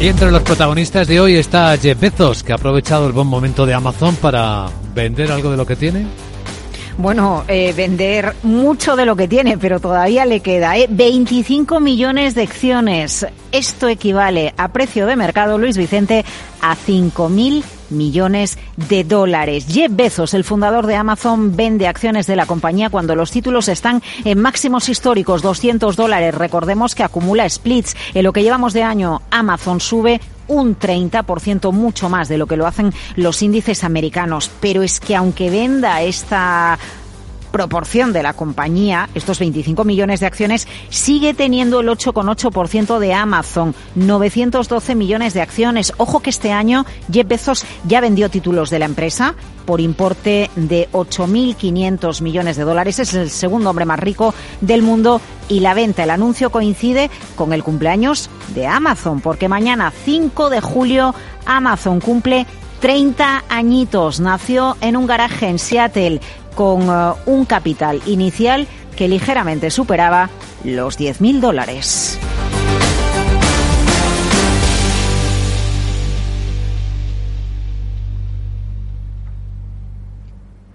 Y entre los protagonistas de hoy está Jeff Bezos, que ha aprovechado el buen momento de Amazon para vender algo de lo que tiene. Bueno, vender mucho de lo que tiene, pero todavía le queda, 25 millones de acciones. Esto equivale a precio de mercado, Luis Vicente, a 5.000 millones de dólares. Jeff Bezos, el fundador de Amazon, vende acciones de la compañía cuando los títulos están en máximos históricos, $200. Recordemos que acumula splits. En lo que llevamos de año, Amazon sube un 30%, mucho más de lo que lo hacen los índices americanos. Pero es que aunque venda esta proporción de la compañía, estos 25 millones de acciones, sigue teniendo el 8,8% de Amazon, 912 millones de acciones. Ojo que este año Jeff Bezos ya vendió títulos de la empresa por importe de 8.500 millones de dólares. Es el segundo hombre más rico del mundo y la venta, el anuncio coincide con el cumpleaños de Amazon, porque mañana, 5 de julio, Amazon cumple 30 añitos. Nació en un garaje en Seattle con un capital inicial que ligeramente superaba los $10.000.